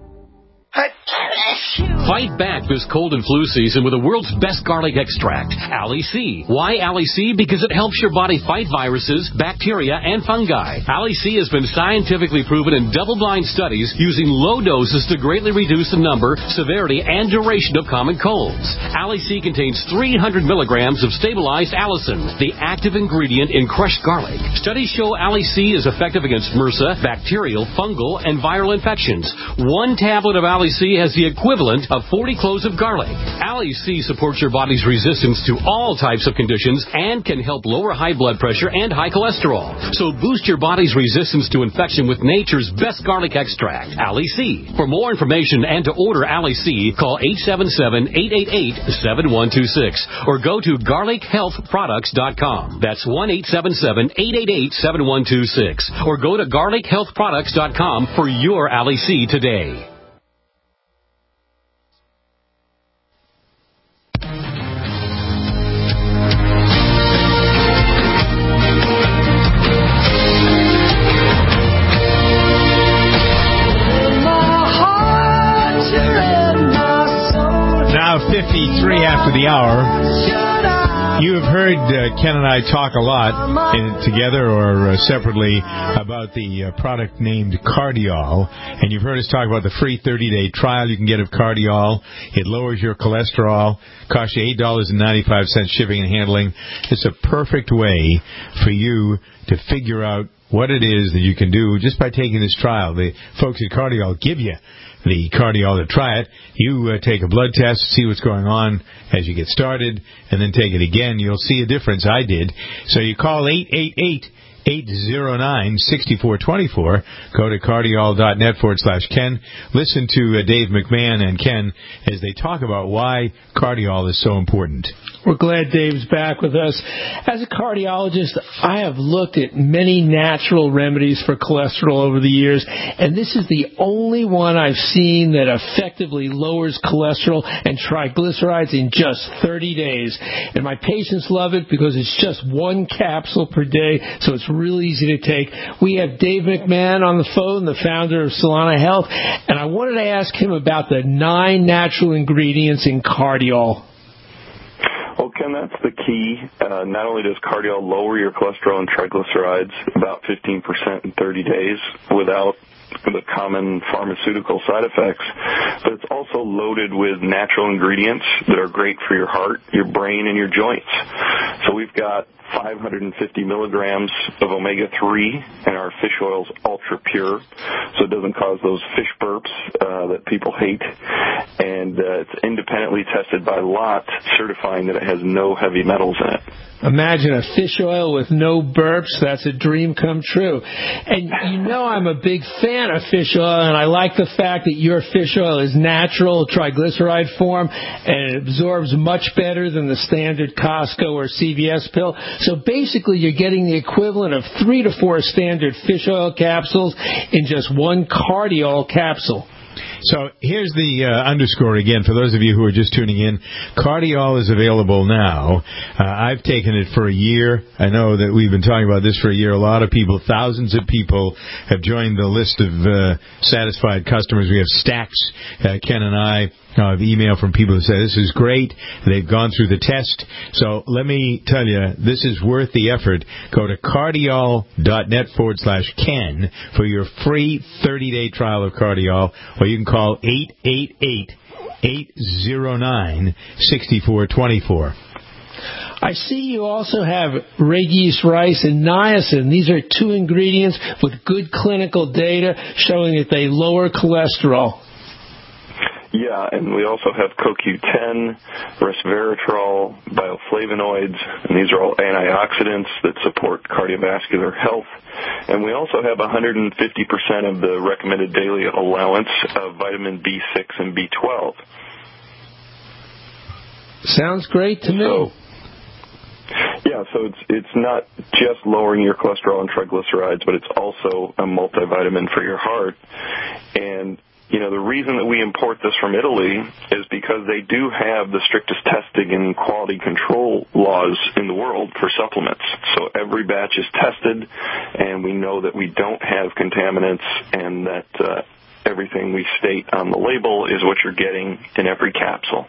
Fight back this cold and flu season with the world's best garlic extract, Ali-C. Why Ali-C? Because it helps your body fight viruses, bacteria, and fungi. Ali-C has been scientifically proven in double-blind studies using low doses to greatly reduce the number, severity, and duration of common colds. Ali-C contains three hundred milligrams of stabilized allicin, the active ingredient in crushed garlic. Studies show Ali-C is effective against MRSA, bacterial, fungal, and viral infections. One tablet of Ali-C has the equivalent of forty cloves of garlic. Ali-C supports your body's resistance to all types of conditions and can help lower high blood pressure and high cholesterol. So boost your body's resistance to infection with nature's best garlic extract, Ali-C. For more information and to order Ali-C, call eight seven seven, eight eight eight, seven one two six or go to garlic health products dot com. That's one eight seven seven, eight eight eight, seven one two six or go to garlic health products dot com for your Ali-C today. fifty-three after the hour. You have heard uh, Ken and I talk a lot in, together or uh, separately about the uh, product named Cardiol, and you've heard us talk about the free thirty-day trial you can get of Cardiol. It lowers your cholesterol, costs you eight dollars and ninety-five cents shipping and handling. It's a perfect way for you to figure out what it is that you can do just by taking this trial. The folks at Cardiol give you the Cardiol to try it. You uh, take a blood test, see what's going on as you get started, and then take it again. You'll see a difference. I did. So you call eight eight eight, eight oh nine, six four two four. Go to cardiol dot net forward slash Ken. Listen to uh, Dave McMahon and Ken as they talk about why Cardiol is so important. We're glad Dave's back with us. As a cardiologist, I have looked at many natural remedies for cholesterol over the years, and this is the only one I've seen that effectively lowers cholesterol and triglycerides in just thirty days. And my patients love it because it's just one capsule per day, so it's real easy to take. We have Dave McMahon on the phone, the founder of Solana Health, and I wanted to ask him about the nine natural ingredients in Cardiol. Well, Ken, that's the key. Uh, not only does Cardiol lower your cholesterol and triglycerides about fifteen percent in thirty days without the common pharmaceutical side effects, but it's also loaded with natural ingredients that are great for your heart, your brain, and your joints. So we've got five hundred fifty milligrams of omega three, and our fish oil's ultra pure, so it doesn't cause those fish burps uh, that people hate. And and uh, it's independently tested by Lot, certifying that it has no heavy metals in it. Imagine a fish oil with no burps. That's a dream come true. And you know I'm a big fan of fish oil, and I like the fact that your fish oil is natural, triglyceride form, and it absorbs much better than the standard Costco or C V S pill. So basically you're getting the equivalent of three to four standard fish oil capsules in just one Cardiol capsule. So here's the uh, underscore again for those of you who are just tuning in. Cardiol is available now. Uh, I've taken it for a year. I know that we've been talking about this for a year. A lot of people, thousands of people have joined the list of uh, satisfied customers. We have stacks, uh, Ken and I, of email from people who say this is great. They've gone through the test. So let me tell you, this is worth the effort. Go to cardiol.net forward slash Ken for your free thirty-day trial of Cardiol, or you can call eight eight eight, eight zero nine, six four two four. I see you also have Regis rice and niacin. These are two ingredients with good clinical data showing that they lower cholesterol. Yeah, and we also have C O Q ten, resveratrol, bioflavonoids, and these are all antioxidants that support cardiovascular health. And we also have one hundred fifty percent of the recommended daily allowance of vitamin B six and B twelve. Sounds great to me. So, yeah, so it's it's not just lowering your cholesterol and triglycerides, but it's also a multivitamin for your heart. And you know, the reason that we import this from Italy is because they do have the strictest testing and quality control laws in the world for supplements. So every batch is tested, and we know that we don't have contaminants, and that uh, everything we state on the label is what you're getting in every capsule.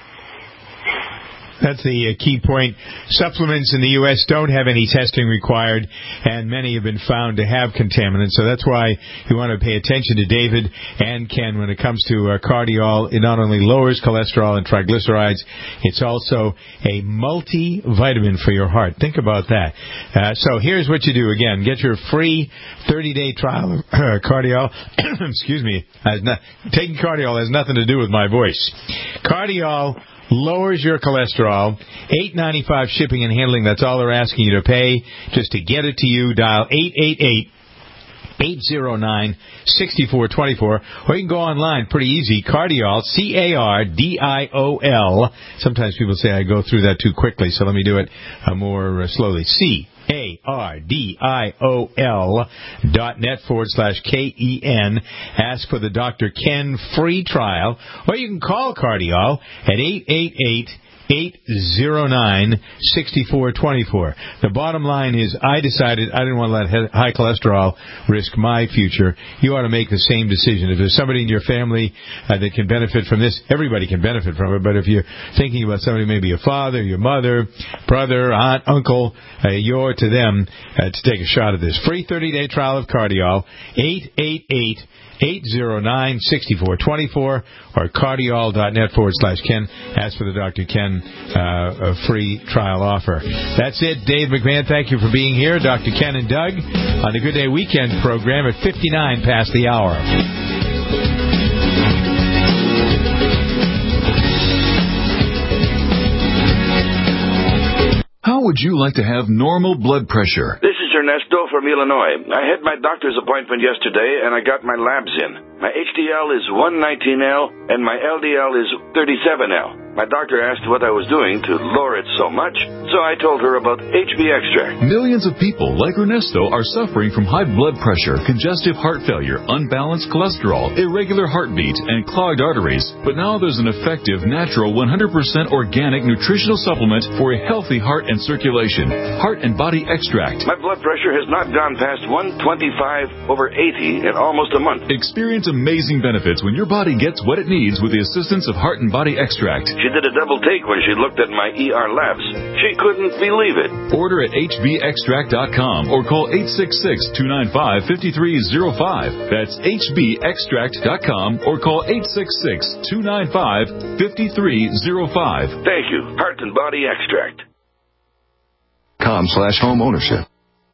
That's the uh, key point. Supplements in the U S don't have any testing required, and many have been found to have contaminants. So that's why you want to pay attention to David and Ken when it comes to uh, Cardiol. It not only lowers cholesterol and triglycerides, it's also a multivitamin for your heart. Think about that. Uh, so here's what you do. Again, get your free thirty-day trial of uh, Cardiol. Excuse me. Has not, taking Cardiol has nothing to do with my voice. Cardiol lowers your cholesterol. eight ninety-five shipping and handling. That's all they're asking you to pay just to get it to you. Dial eight eight eight, eight zero nine, six four two four, or you can go online. Pretty easy. Cardiol, C A R D I O L. Sometimes people say I go through that too quickly, so let me do it uh, more uh, slowly. C A R D I O L dot net forward slash K E N. Ask for the Doctor Ken free trial, or you can call Cardiol at eight eight eight, eight zero nine, six four two four. The bottom line is I decided I didn't want to let high cholesterol risk my future. You ought to make the same decision. If there's somebody in your family uh, that can benefit from this, everybody can benefit from it. But if you're thinking about somebody, maybe your father, your mother, brother, aunt, uncle, uh, you owe it to them uh, to take a shot at this. Free thirty-day trial of Cardiol, eight eight eight, eight zero nine, six four two four, or cardiol.net forward slash Ken. Ask for the Doctor Ken uh, a free trial offer. That's it. Dave McMahon, thank you for being here. Doctor Ken and Doug on the Good Day Weekend program at fifty-nine past the hour. How would you like to have normal blood pressure? This is Ernesto from Illinois. I had my doctor's appointment yesterday, and I got my labs in. My H D L is one nineteen L, and my L D L is thirty-seven L. My doctor asked what I was doing to lower it so much, so I told her about H B extract. Millions of people like Ernesto are suffering from high blood pressure, congestive heart failure, unbalanced cholesterol, irregular heartbeat, and clogged arteries. But now there's an effective, natural, one hundred percent organic nutritional supplement for a healthy heart and circulation. Heart and Body Extract. My blood pressure has not gone past one twenty-five over eighty in almost a month. Experience amazing benefits when your body gets what it needs with the assistance of Heart and Body Extract. She did a double take when she looked at my E R labs. She couldn't believe it. Order at H B extract dot com or call eight six six, two nine five, five three zero five. That's H B extract dot com or call eight six six, two nine five, five three zero five. Thank you. Heart and Body Extract. Com slash home ownership.